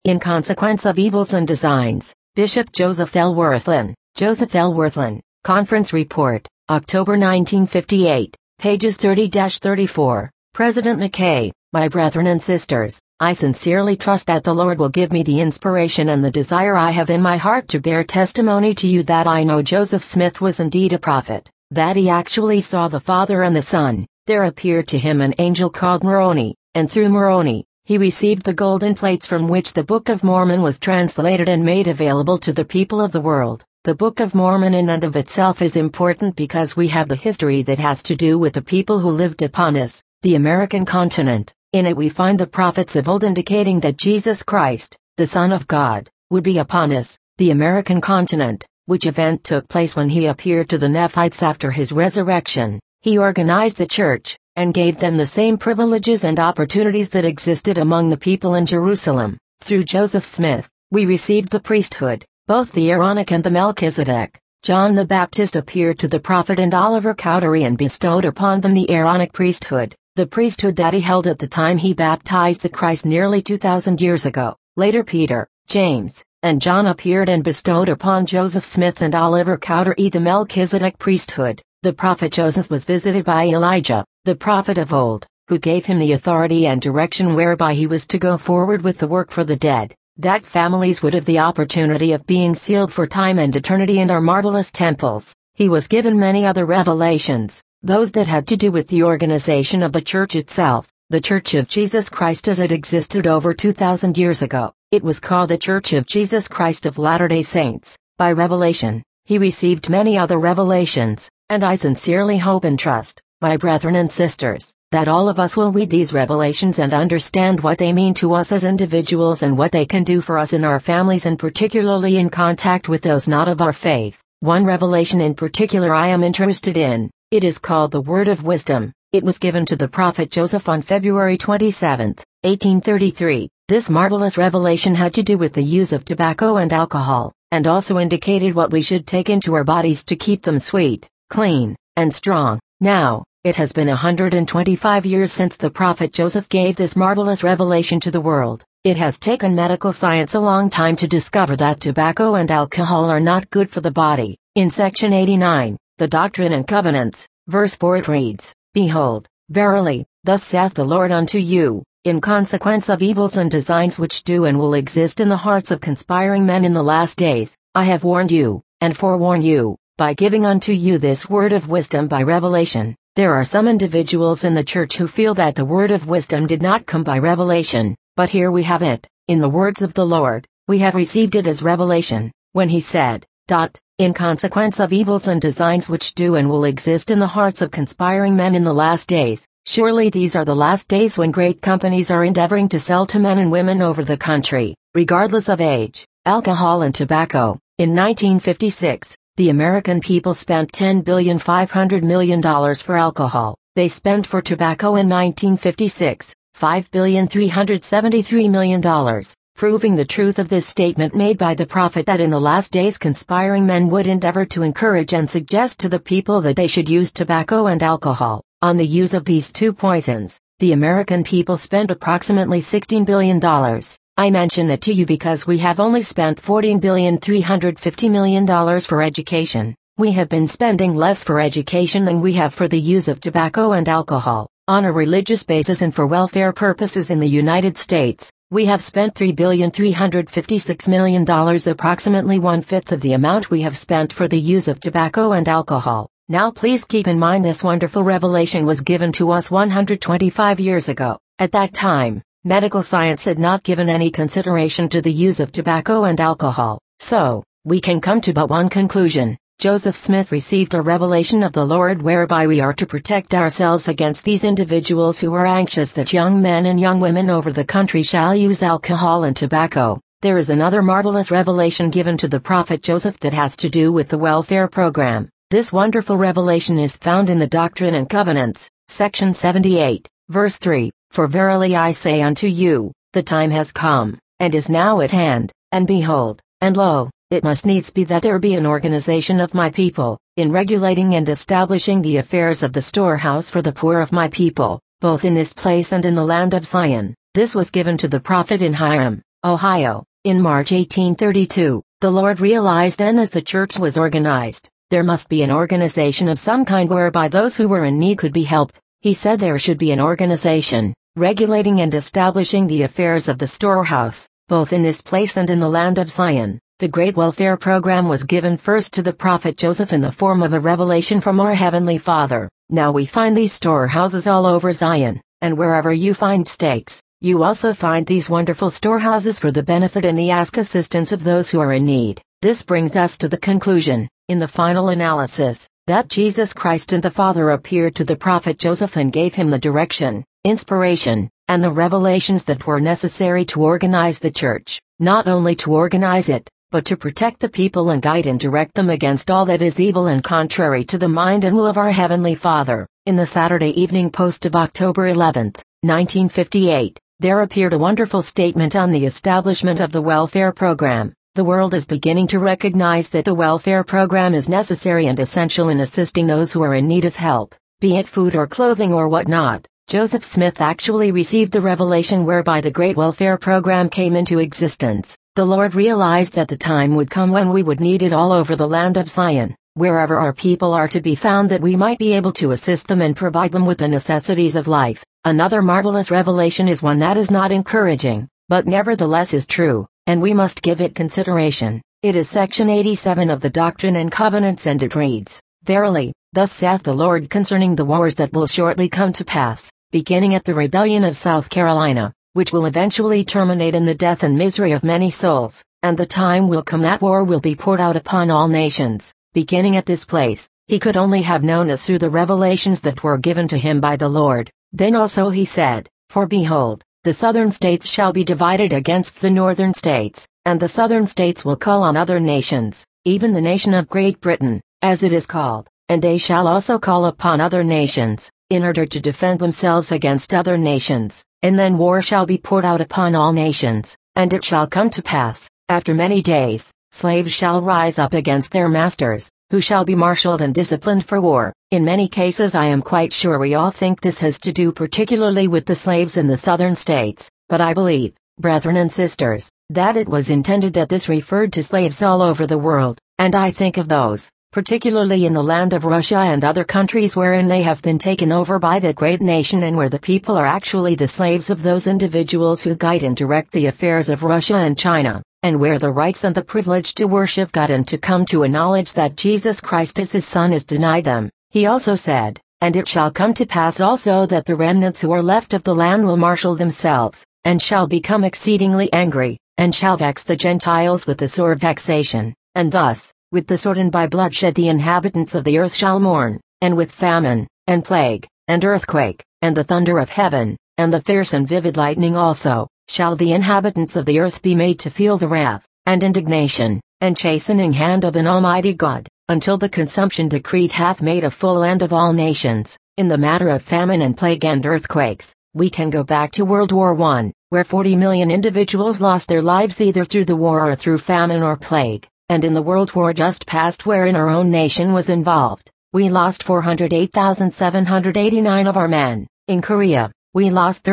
In consequence of evils and designs, Bishop Joseph L. Wirthlin, Joseph L. Wirthlin, Conference Report, October 1958, pages 30-34. President McKay, my brethren and sisters, I sincerely trust that the Lord will give me the inspiration and the desire I have in my heart to bear testimony to you that I know Joseph Smith was indeed a prophet, that he actually saw the Father and the Son. There appeared to him an angel called Moroni, and through Moroni, he received the golden plates from which the Book of Mormon was translated and made available to the people of the world. The Book of Mormon in and of itself is important because we have the history that has to do with the people who lived upon us, the American continent. In it we find the prophets of old indicating that Jesus Christ, the Son of God, would be upon us, the American continent, which event took place when he appeared to the Nephites after his resurrection. He organized the church, and gave them the same privileges and opportunities that existed among the people in Jerusalem. Through Joseph Smith, we received the priesthood, both the Aaronic and the Melchizedek. John the Baptist appeared to the prophet and Oliver Cowdery and bestowed upon them the Aaronic priesthood, the priesthood that he held at the time he baptized the Christ nearly 2,000 years ago. Later Peter, James, and John appeared and bestowed upon Joseph Smith and Oliver Cowdery the Melchizedek priesthood. The prophet Joseph was visited by Elijah, the prophet of old, who gave him the authority and direction whereby he was to go forward with the work for the dead, that families would have the opportunity of being sealed for time and eternity in our marvelous temples. He was given many other revelations, those that had to do with the organization of the church itself, the Church of Jesus Christ as it existed over 2,000 years ago. It was called the Church of Jesus Christ of Latter-day Saints. By revelation, he received many other revelations, and I sincerely hope and trust, my brethren and sisters, that all of us will read these revelations and understand what they mean to us as individuals and what they can do for us in our families and particularly in contact with those not of our faith. One revelation in particular I am interested in. It is called the Word of Wisdom. It was given to the prophet Joseph on February 27, 1833. This marvelous revelation had to do with the use of tobacco and alcohol, and also indicated what we should take into our bodies to keep them sweet, clean, and strong. Now, it has been 125 years since the prophet Joseph gave this marvelous revelation to the world. It has taken medical science a long time to discover that tobacco and alcohol are not good for the body. In section 89, the Doctrine and Covenants, verse 4 it reads, Behold, verily, thus saith the Lord unto you, in consequence of evils and designs which do and will exist in the hearts of conspiring men in the last days, I have warned you, and forewarn you, by giving unto you this word of wisdom by revelation. There are some individuals in the church who feel that the word of wisdom did not come by revelation, but here we have it, in the words of the Lord, we have received it as revelation, when he said, In consequence of evils and designs which do and will exist in the hearts of conspiring men in the last days. Surely these are the last days when great companies are endeavoring to sell to men and women over the country, regardless of age, alcohol and tobacco. In 1956, the American people spent $10.5 billion for alcohol. They spent for tobacco in 1956, $5.373 billion, proving the truth of this statement made by the prophet that in the last days conspiring men would endeavor to encourage and suggest to the people that they should use tobacco and alcohol. On the use of these two poisons, the American people spent approximately $16 billion. I mention that to you because we have only spent $14.350 billion for education. We have been spending less for education than we have for the use of tobacco and alcohol. On a religious basis and for welfare purposes in the United States, we have spent $3.356 billion, approximately one-fifth of the amount we have spent for the use of tobacco and alcohol. Now please keep in mind this wonderful revelation was given to us 125 years ago. At that time, medical science had not given any consideration to the use of tobacco and alcohol. So, we can come to but one conclusion. Joseph Smith received a revelation of the Lord whereby we are to protect ourselves against these individuals who are anxious that young men and young women over the country shall use alcohol and tobacco. There is another marvelous revelation given to the prophet Joseph that has to do with the welfare program. This wonderful revelation is found in the Doctrine and Covenants, section 78, verse 3, For verily I say unto you, the time has come, and is now at hand, and behold, and lo, it must needs be that there be an organization of my people, in regulating and establishing the affairs of the storehouse for the poor of my people, both in this place and in the land of Zion. This was given to the prophet in Hiram, Ohio. In March 1832, the Lord realized then as the church was organized, there must be an organization of some kind whereby those who were in need could be helped. He said there should be an organization, regulating and establishing the affairs of the storehouse, both in this place and in the land of Zion. The great welfare program was given first to the prophet Joseph in the form of a revelation from our Heavenly Father. Now we find these storehouses all over Zion, and wherever you find stakes, you also find these wonderful storehouses for the benefit and the ask assistance of those who are in need. This brings us to the conclusion, in the final analysis, that Jesus Christ and the Father appeared to the prophet Joseph and gave him the direction, inspiration, and the revelations that were necessary to organize the church, not only to organize it, but to protect the people and guide and direct them against all that is evil and contrary to the mind and will of our Heavenly Father. In the Saturday Evening Post of October 11, 1958, there appeared a wonderful statement on the establishment of the welfare program. The world is beginning to recognize that the welfare program is necessary and essential in assisting those who are in need of help, be it food or clothing or whatnot. Joseph Smith actually received the revelation whereby the great welfare program came into existence. The Lord realized that the time would come when we would need it all over the land of Zion, wherever our people are to be found, that we might be able to assist them and provide them with the necessities of life. Another marvelous revelation is one that is not encouraging, but nevertheless is true, and we must give it consideration. It is section 87 of the Doctrine and Covenants, and it reads, "Verily, thus saith the Lord concerning the wars that will shortly come to pass, beginning at the rebellion of South Carolina, which will eventually terminate in the death and misery of many souls, and the time will come that war will be poured out upon all nations, beginning at this place." He could only have known this through the revelations that were given to him by the Lord. Then also he said, "For behold, the southern states shall be divided against the northern states, and the southern states will call on other nations, even the nation of Great Britain, as it is called, and they shall also call upon other nations, in order to defend themselves against other nations, and then war shall be poured out upon all nations. And it shall come to pass, after many days, slaves shall rise up against their masters, who shall be marshaled and disciplined for war." In many cases I am quite sure we all think this has to do particularly with the slaves in the southern states, but I believe, brethren and sisters, that it was intended that this referred to slaves all over the world, and I think of those, particularly in the land of Russia and other countries wherein they have been taken over by that great nation, and where the people are actually the slaves of those individuals who guide and direct the affairs of Russia and China, and where the rights and the privilege to worship God and to come to a knowledge that Jesus Christ is his Son is denied them. He also said, "And it shall come to pass also that the remnants who are left of the land will marshal themselves, and shall become exceedingly angry, and shall vex the Gentiles with the sore vexation, and thus, with the sword and by bloodshed the inhabitants of the earth shall mourn, and with famine, and plague, and earthquake, and the thunder of heaven, and the fierce and vivid lightning also, shall the inhabitants of the earth be made to feel the wrath, and indignation, and chastening hand of an Almighty God, until the consumption decreed hath made a full end of all nations." In the matter of famine and plague and earthquakes, we can go back to World War I, where 40 million individuals lost their lives either through the war or through famine or plague. And in the World War just past, wherein our own nation was involved, we lost 408,789 of our men. In Korea, we lost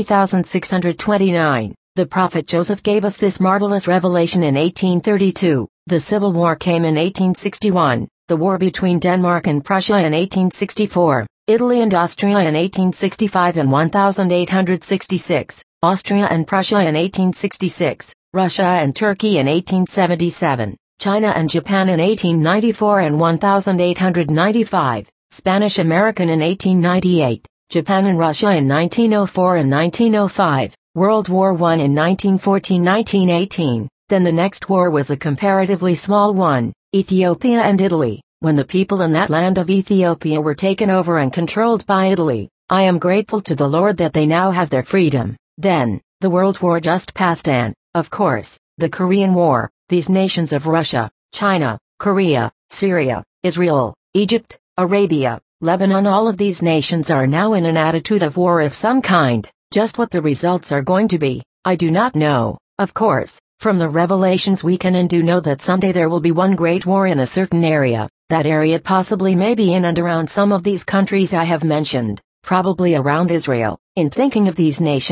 33,629. The prophet Joseph gave us this marvelous revelation in 1832. The Civil War came in 1861, the war between Denmark and Prussia in 1864, Italy and Austria in 1865 and 1866, Austria and Prussia in 1866, Russia and Turkey in 1877. China and Japan in 1894 and 1895, Spanish American in 1898, Japan and Russia in 1904 and 1905, World War I in 1914-1918, then the next war was a comparatively small one, Ethiopia and Italy, when the people in that land of Ethiopia were taken over and controlled by Italy. I am grateful to the Lord that they now have their freedom. Then, the World War just passed and, of course, the Korean War. These nations of Russia, China, Korea, Syria, Israel, Egypt, Arabia, Lebanon, all of these nations are now in an attitude of war of some kind. Just what the results are going to be, I do not know. Of course, from the revelations we can and do know that someday there will be one great war in a certain area. That area possibly may be in and around some of these countries I have mentioned, probably around Israel. In thinking of these nations,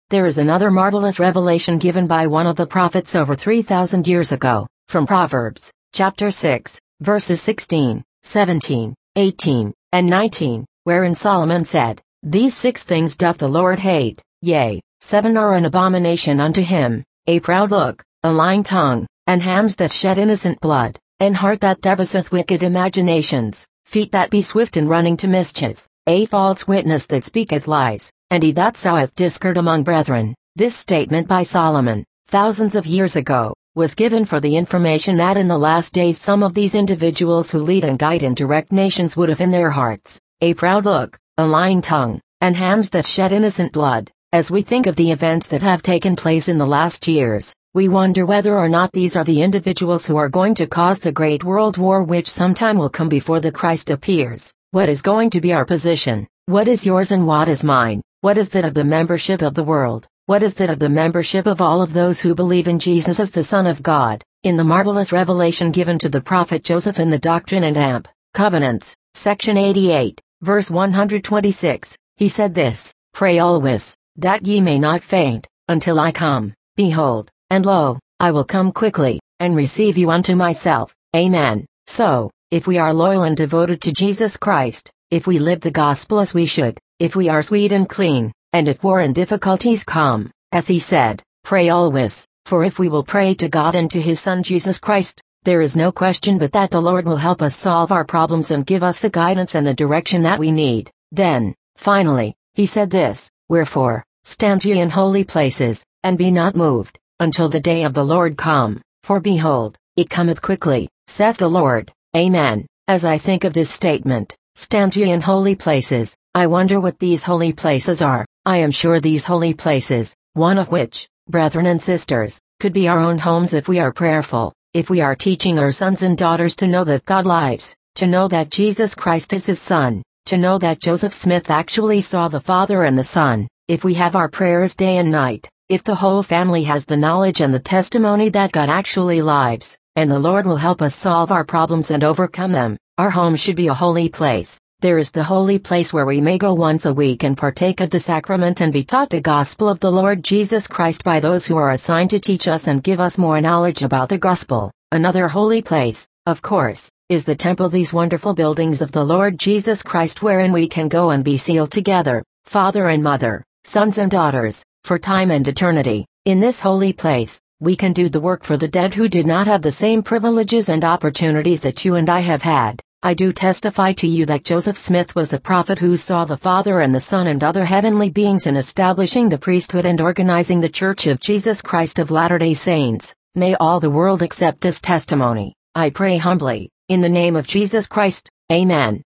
There is another marvelous revelation given by one of the prophets over 3,000 years ago, from Proverbs, chapter 6, verses 16, 17, 18, and 19, wherein Solomon said, These 6 things doth the Lord hate, yea, 7 are an abomination unto him, a proud look, a lying tongue, and hands that shed innocent blood, and heart that deviseth wicked imaginations, feet that be swift in running to mischief, a false witness that speaketh lies, and he that soweth discord among brethren. This statement by Solomon, thousands of years ago, was given for the information that in the last days some of these individuals who lead and guide and direct nations would have in their hearts a proud look, a lying tongue, and hands that shed innocent blood. As we think of the events that have taken place in the last years, we wonder whether or not these are the individuals who are going to cause the great world war which sometime will come before the Christ appears. What is going to be our position? What is yours and what is mine? What is that of the membership of the world? What is that of the membership of all of those who believe in Jesus as the Son of God? In the marvelous revelation given to the prophet Joseph in the Doctrine and Covenants, section 88, verse 126, he said this, Pray always, that ye may not faint, until I come. Behold, and lo, I will come quickly, and receive you unto myself. Amen. So, if we are loyal and devoted to Jesus Christ, if we live the gospel as we should, if we are sweet and clean, and if war and difficulties come, as he said, pray always, for if we will pray to God and to his Son Jesus Christ, there is no question but that the Lord will help us solve our problems and give us the guidance and the direction that we need. Then, finally, he said this, Wherefore, stand ye in holy places, and be not moved, until the day of the Lord come, for behold, it cometh quickly, saith the Lord. Amen. As I think of this statement, stand ye in holy places, I wonder what these holy places are. I am sure these holy places, one of which, brethren and sisters, could be our own homes if we are prayerful, if we are teaching our sons and daughters to know that God lives, to know that Jesus Christ is his Son, to know that Joseph Smith actually saw the Father and the Son, if we have our prayers day and night, if the whole family has the knowledge and the testimony that God actually lives, and the Lord will help us solve our problems and overcome them, our home should be a holy place. There is the holy place where we may go once a week and partake of the sacrament and be taught the gospel of the Lord Jesus Christ by those who are assigned to teach us and give us more knowledge about the gospel. Another holy place, of course, is the temple, these wonderful buildings of the Lord Jesus Christ wherein we can go and be sealed together, father and mother, sons and daughters, for time and eternity. In this holy place, we can do the work for the dead who did not have the same privileges and opportunities that you and I have had. I do testify to you that Joseph Smith was a prophet who saw the Father and the Son and other heavenly beings in establishing the priesthood and organizing the Church of Jesus Christ of Latter-day Saints. May all the world accept this testimony. I pray humbly, in the name of Jesus Christ. Amen.